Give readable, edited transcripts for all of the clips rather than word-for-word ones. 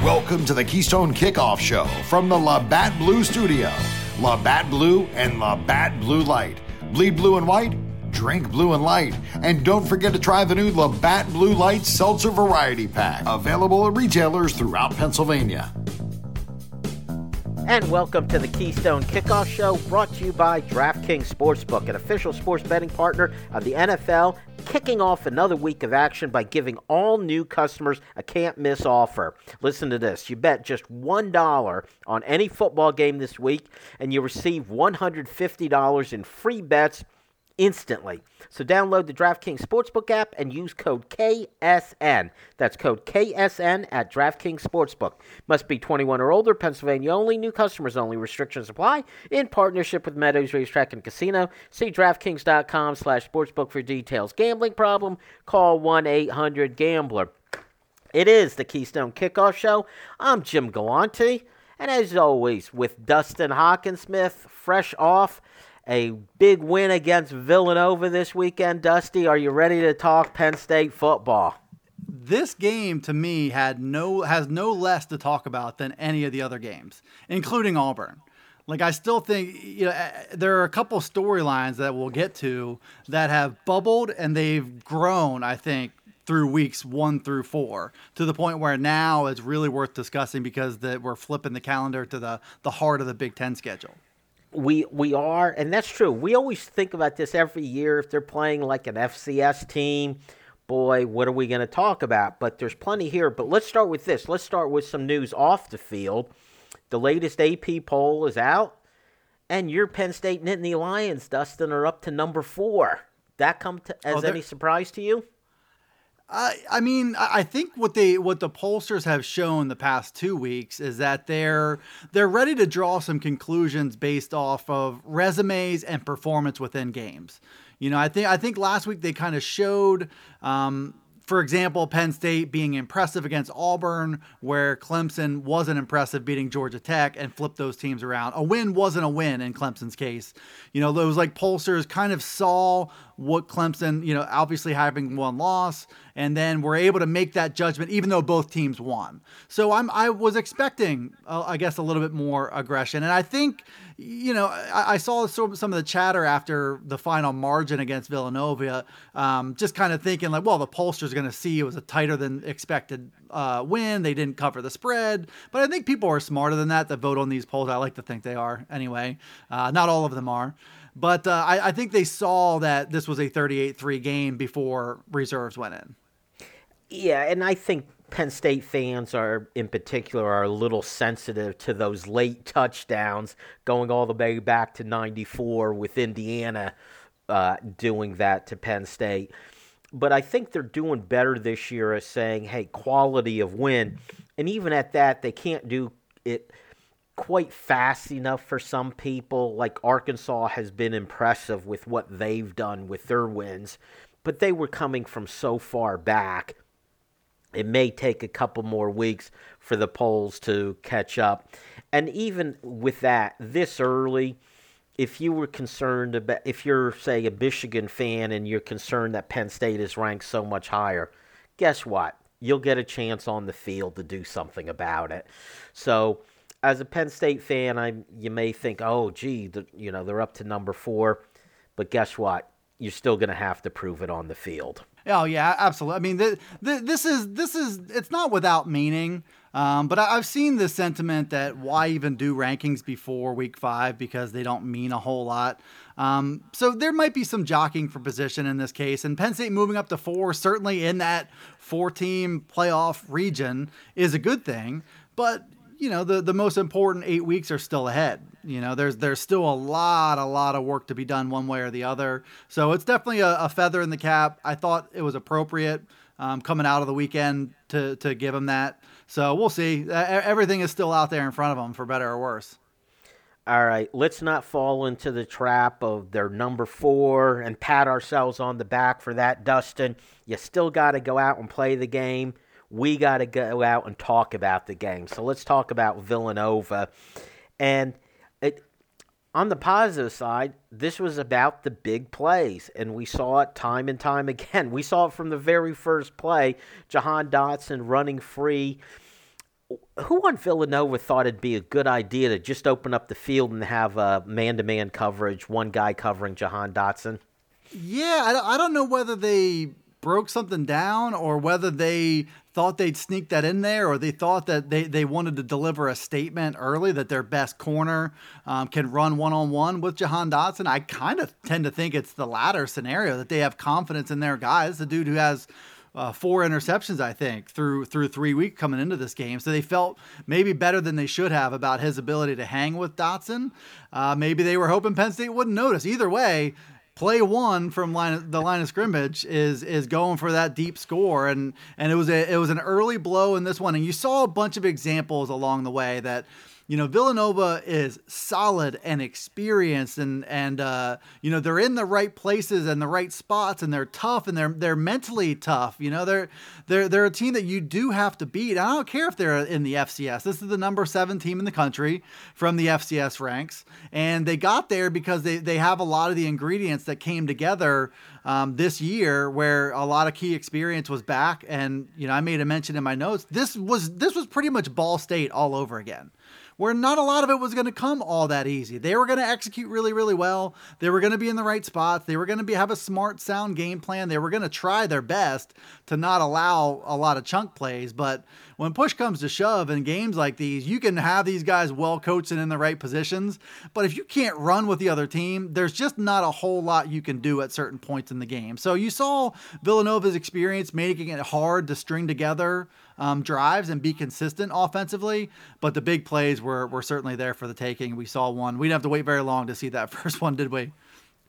Welcome to the Keystone Kickoff Show from the Labatt Blue Studio. Labatt Blue and Labatt Blue Light. Bleed blue and white, drink blue and light. And don't forget to try the new Labatt Blue Light Seltzer Variety Pack. Available at retailers throughout Pennsylvania. And welcome to the Keystone Kickoff Show, brought to you by DraftKings Sportsbook, an official sports betting partner of the NFL, kicking off another week of action by giving all new customers a can't-miss offer. Listen to this. You bet just $1 on any football game this week, and you receive $150 in free bets instantly. So download the DraftKings Sportsbook app and use code KSN. That's code KSN at DraftKings Sportsbook. Must be 21 or older, Pennsylvania only, new customers only. Restrictions apply. In partnership with Meadows Racetrack and Casino. See DraftKings.com/sportsbook for details. Gambling problem? Call 1-800-GAMBLER. It is the Keystone Kickoff Show. I'm Jim Galante. And as always, with Dustin Hockensmith, fresh off a big win against Villanova this weekend. Dusty, are you ready to talk Penn State football? This game, to me, has no less to talk about than any of the other games, including Auburn. Like, I still think, there are a couple storylines that we'll get to that have bubbled, and they've grown, I think, through weeks 1 through 4, to the point where now it's really worth discussing because we're flipping the calendar to the heart of the Big Ten schedule. We are, and that's true. We always think about this every year. If they're playing like an FCS team, boy, what are we going to talk about? But there's plenty here. But let's start with this. Let's start with some news off the field. The latest AP poll is out, and your Penn State Nittany Lions, Dustin, are up to number 4. That come as any surprise to you? I mean, I think what the pollsters have shown the past 2 weeks is that they're ready to draw some conclusions based off of resumes and performance within games. I think last week they kind of showed, for example, Penn State being impressive against Auburn, where Clemson wasn't impressive beating Georgia Tech, and flipped those teams around. A win wasn't a win in Clemson's case. Those like pollsters kind of saw what Clemson, obviously having one loss, and then were able to make that judgment even though both teams won. So I was expecting, I guess, a little bit more aggression. And I think, I saw some of the chatter after the final margin against Villanova, just kind of thinking like, well, the pollsters are going to see it was a tighter than expected win. They didn't cover the spread. But I think people are smarter than that vote on these polls. I like to think they are anyway. Not all of them are. But I think they saw that this was a 38-3 game before reserves went in. Yeah, and I think Penn State fans in particular are a little sensitive to those late touchdowns going all the way back to 94 with Indiana doing that to Penn State. But I think they're doing better this year at saying, hey, quality of win. And even at that, they can't do it quite fast enough for some people. Like Arkansas has been impressive with what they've done with their wins, but they were coming from so far back. It may take a couple more weeks for the polls to catch up. And even with that, this early, if you were concerned about, if you're, say, a Michigan fan and you're concerned that Penn State is ranked so much higher, guess what? You'll get a chance on the field to do something about it. So as a Penn State fan, you may think, oh, gee, they're up to number 4. But guess what? You're still going to have to prove it on the field. Oh, yeah, absolutely. I mean, this is it's not without meaning, but I've seen this sentiment that why even do rankings before week 5 because they don't mean a whole lot. So there might be some jockeying for position in this case, and Penn State moving up to 4, certainly in that 4-team playoff region, is a good thing. But the most important 8 weeks are still ahead. There's still a lot of work to be done one way or the other. So it's definitely a feather in the cap. I thought it was appropriate coming out of the weekend to give them that. So we'll see. Everything is still out there in front of them, for better or worse. All right, let's not fall into the trap of their number 4 and pat ourselves on the back for that, Dustin. You still got to go out and play the game. We got to go out and talk about the game. So let's talk about Villanova. And on the positive side, this was about the big plays, and we saw it time and time again. We saw it from the very first play, Jahan Dotson running free Who on Villanova thought it'd be a good idea to just open up the field and have man-to-man coverage, one guy covering Jahan Dotson? Yeah, I don't know whether they broke something down or whether they thought they'd sneak that in there, or they thought that they wanted to deliver a statement early that their best corner can run one-on-one with Jahan Dotson. I kind of tend to think it's the latter scenario, that they have confidence in their guys. The dude who has 4 interceptions, I think, through 3 weeks coming into this game. So they felt maybe better than they should have about his ability to hang with Dotson. Maybe they were hoping Penn State wouldn't notice. Either way, play one from the line of scrimmage is going for that deep score, and it was an early blow in this one. And you saw a bunch of examples along the way that, you know, Villanova is solid and experienced, and you know, they're in the right places and the right spots, and they're tough, and they're mentally tough. You know, they're a team that you do have to beat. I don't care if they're in the FCS. This is the number 7 team in the country from the FCS ranks, and they got there because they have a lot of the ingredients that came together this year, where a lot of key experience was back. And, you know, I made a mention in my notes. This was pretty much Ball State all over again, where not a lot of it was going to come all that easy. They were going to execute really, really well. They were going to be in the right spots. They were going to have a smart, sound game plan. They were going to try their best to not allow a lot of chunk plays. But when push comes to shove in games like these, you can have these guys well coached and in the right positions. But if you can't run with the other team, there's just not a whole lot you can do at certain points in the game. So you saw Villanova's experience making it hard to string together drives and be consistent offensively, but the big plays were certainly there for the taking. We saw one. We didn't have to wait very long to see that first one, did we?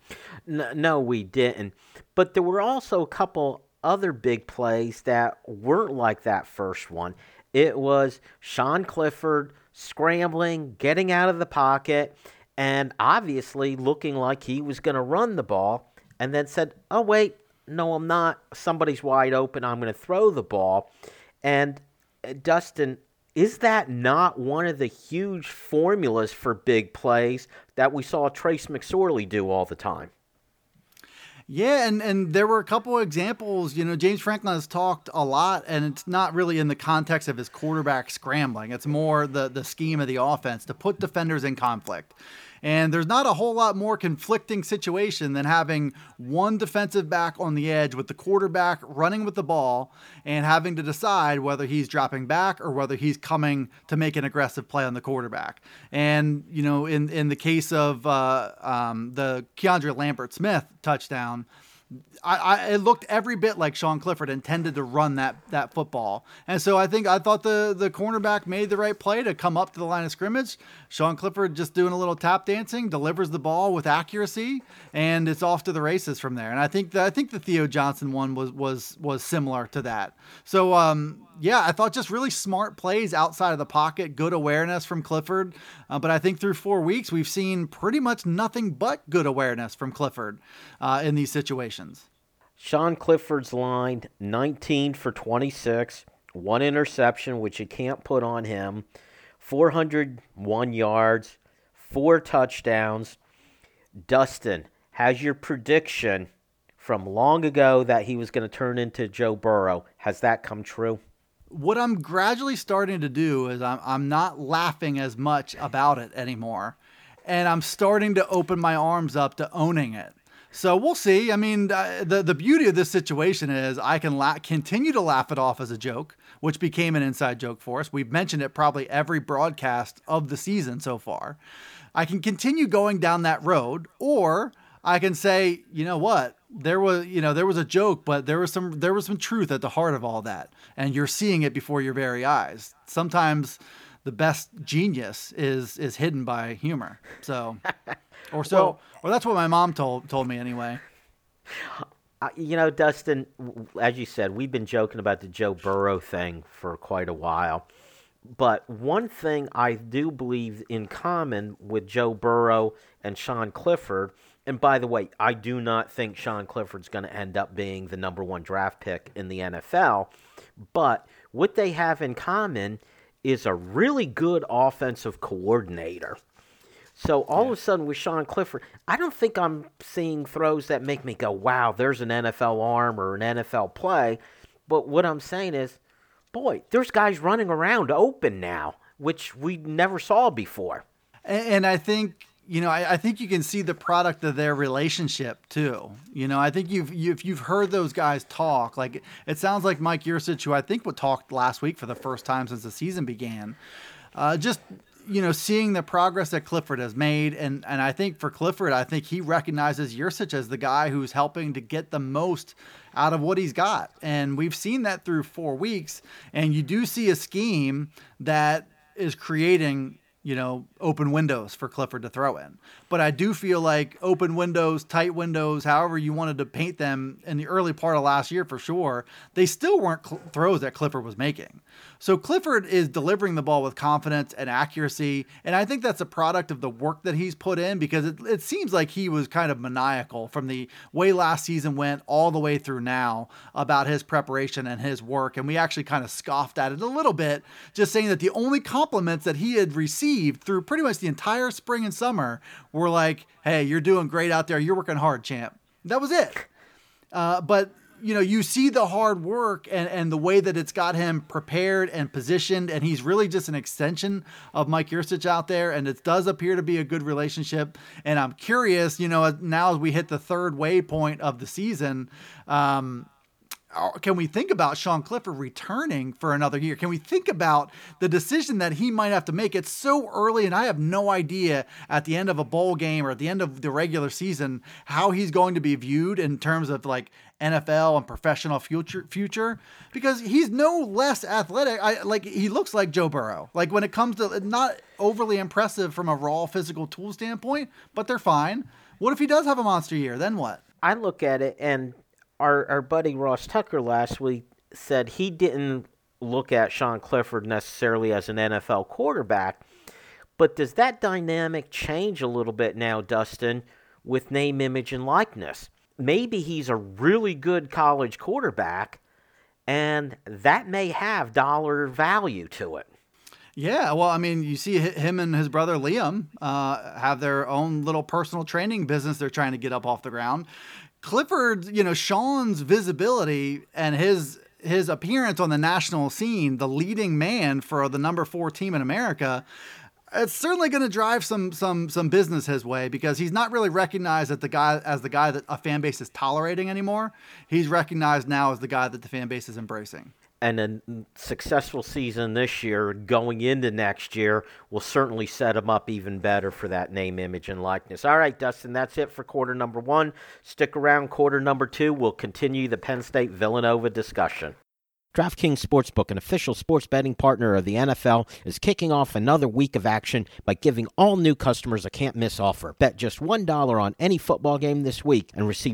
No, we didn't. But there were also a couple other big plays that weren't like that first one. It was Sean Clifford scrambling, getting out of the pocket, and obviously looking like he was going to run the ball, and then said, oh, wait, no, I'm not. Somebody's wide open. I'm going to throw the ball. And Dustin, is that not one of the huge formulas for big plays that we saw Trace McSorley do all the time? Yeah, and there were a couple of examples. You know, James Franklin has talked a lot, and it's not really in the context of his quarterback scrambling. It's more the scheme of the offense to put defenders in conflict. And there's not a whole lot more conflicting situation than having one defensive back on the edge with the quarterback running with the ball and having to decide whether he's dropping back or whether he's coming to make an aggressive play on the quarterback. And, you know, in the case of the Keandre Lambert-Smith touchdown, it looked every bit like Sean Clifford intended to run that football. And so I thought the cornerback made the right play to come up to the line of scrimmage. Sean Clifford just doing a little tap dancing, delivers the ball with accuracy, and it's off to the races from there. And I think the Theo Johnson one was similar to that. So yeah, I thought just really smart plays outside of the pocket, good awareness from Clifford. But I think through 4 weeks, we've seen pretty much nothing but good awareness from Clifford in these situations. Sean Clifford's line, 19 for 26, 1 interception, which you can't put on him, 401 yards, 4 touchdowns. Dustin, has your prediction from long ago that he was going to turn into Joe Burrow, has that come true? What I'm gradually starting to do is I'm not laughing as much about it anymore, and I'm starting to open my arms up to owning it. So we'll see. I mean, the beauty of this situation is I can continue to laugh it off as a joke, which became an inside joke for us. We've mentioned it probably every broadcast of the season so far. I can continue going down that road, or I can say, you know what? There was a joke, but there was some truth at the heart of all that, and you're seeing it before your very eyes. Sometimes the best genius is hidden by humor. So, or that's what my mom told me anyway. You know, Dustin, as you said, we've been joking about the Joe Burrow thing for quite a while. But one thing I do believe in common with Joe Burrow and Sean Clifford, and by the way, I do not think Sean Clifford's going to end up being the number 1 draft pick in the NFL, but what they have in common is a really good offensive coordinator. So all of a sudden with Sean Clifford, I don't think I'm seeing throws that make me go, wow, there's an NFL arm or an NFL play. But what I'm saying is, boy, there's guys running around open now, which we never saw before. And I think, I think you can see the product of their relationship too. I think if you've heard those guys talk, like it sounds like Mike Yurcich, who I think talked last week for the first time since the season began, seeing the progress that Clifford has made. And I think for Clifford, I think he recognizes Yurcich as the guy who's helping to get the most out of what he's got. And we've seen that through 4 weeks. And you do see a scheme that is creating, open windows for Clifford to throw in. But I do feel like open windows, tight windows, however you wanted to paint them in the early part of last year for sure, they still weren't throws that Clifford was making. So Clifford is delivering the ball with confidence and accuracy, and I think that's a product of the work that he's put in, because it seems like he was kind of maniacal from the way last season went all the way through now about his preparation and his work, and we actually kind of scoffed at it a little bit, just saying that the only compliments that he had received through pretty much the entire spring and summer were like, hey, you're doing great out there, you're working hard, champ. That was it. But you see the hard work and the way that it's got him prepared and positioned, and he's really just an extension of Mike Yurcich out there, and it does appear to be a good relationship. And I'm curious, now as we hit the third waypoint of the season, can we think about Sean Clifford returning for another year? Can we think about the decision that he might have to make? It's so early, and I have no idea at the end of a bowl game or at the end of the regular season how he's going to be viewed in terms of like NFL and professional future, because he's no less athletic. He looks like Joe Burrow. Like when it comes to not overly impressive from a raw physical tool standpoint, but they're fine. What if he does have a monster year? Then what? I look at it, and our buddy Ross Tucker last week said he didn't look at Sean Clifford necessarily as an NFL quarterback, but does that dynamic change a little bit now, Dustin, with name, image, and likeness? Maybe he's a really good college quarterback, and that may have dollar value to it. Yeah, well, I mean, you see him and his brother Liam have their own little personal training business they're trying to get up off the ground. Clifford, Sean's visibility and his appearance on the national scene, the leading man for the number 4 team in America, it's certainly going to drive some business his way, because he's not really recognized as the guy that a fan base is tolerating anymore. He's recognized now as the guy that the fan base is embracing. And a successful season this year going into next year will certainly set him up even better for that name, image, and likeness. All right, Dustin, that's it for quarter number 1. Stick around. Quarter number 2, we'll continue the Penn State-Villanova discussion. DraftKings Sportsbook, an official sports betting partner of the NFL, is kicking off another week of action by giving all new customers a can't-miss offer. Bet just $1 on any football game this week and receive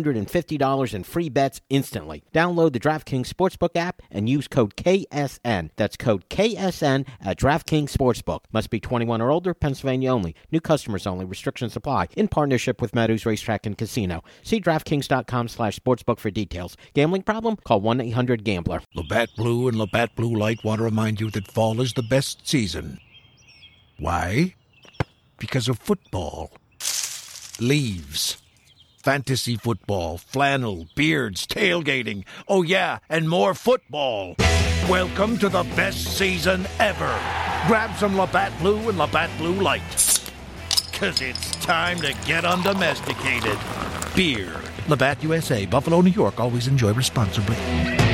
$150 in free bets instantly. Download the DraftKings Sportsbook app and use code KSN. That's code KSN at DraftKings Sportsbook. Must be 21 or older, Pennsylvania only. New customers only. Restrictions apply. In partnership with Meadows Racetrack and Casino. See DraftKings.com/sportsbook for details. Gambling problem? Call 1-800-GAMBLER. Labatt Blue and Labatt Blue Light want to remind you that fall is the best season. Why? Because of football. Leaves. Fantasy football, flannel, beards, tailgating. Oh yeah, and more football. Welcome to the best season ever. Grab some Labatt Blue and Labatt Blue Light. 'Cause it's time to get undomesticated. Beer. Labatt USA, Buffalo, New York. Always enjoy responsibly.